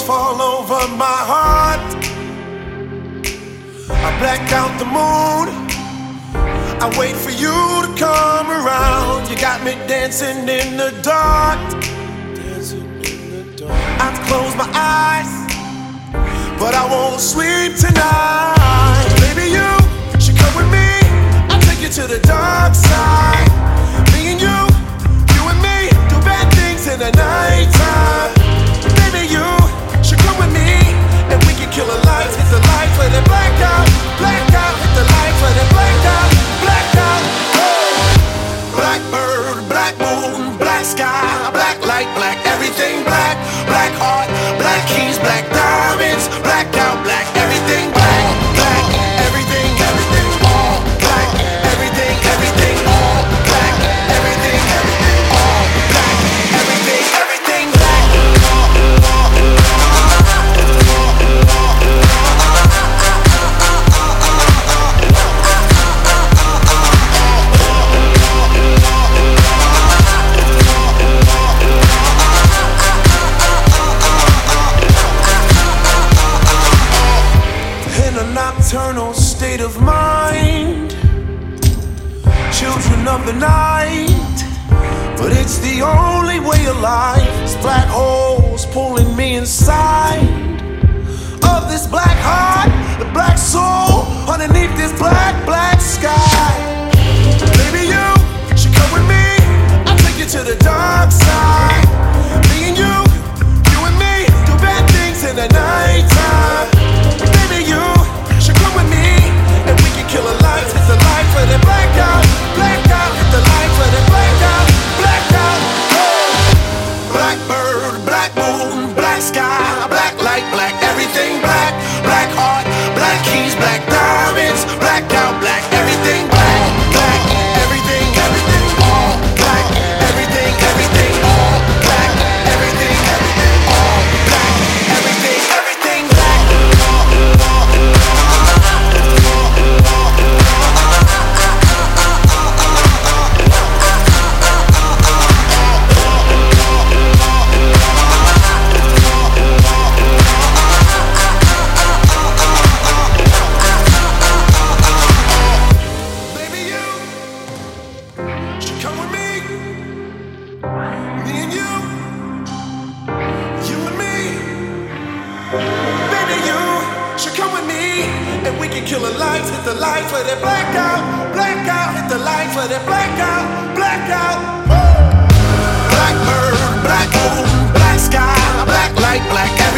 rainbows fall over my heart. I black out the moon. I wait for you to come around. You got me dancing in the dark. I close my eyes, but I won't sleep tonight. Baby, you should come with me. I'll take you to the dark side. Me and you and me, do bad things in the nighttime. Baby, you should come with me, and we can kill the lights, hit the lights, let it black out, hit the lights, let it black out, oh. Blackbird, black moon, black sky, black light, black everything black, black heart, black keys, black diamonds, black out, black everything black, black everything, everything all black, everything, everything all black, everything, everything all black, everything, everything black. Nocturnal state of mind, children of the night, but it's the only way of life. It's black holes pulling me inside of this black heart, the black soul underneath this black, black sky. Baby, you should come with me. I'll take you to the dark side. Me and you and me, do bad things in the nighttime. Baby, you should come with me, and we can kill the lights, hit the lights, let it black out, hit the lights, let it black out, oh. Blackbird, black moon, black sky, black light, black everything black, black heart, black keys, black diamonds, black out, black everything black, black everything, everything all black, everything, everything all black, everything, everything all black, everything, everything black. Kill the lights, hit the lights, let it black out, hit the lights, let it black out. Blackbird, black moon, black sky, black light, black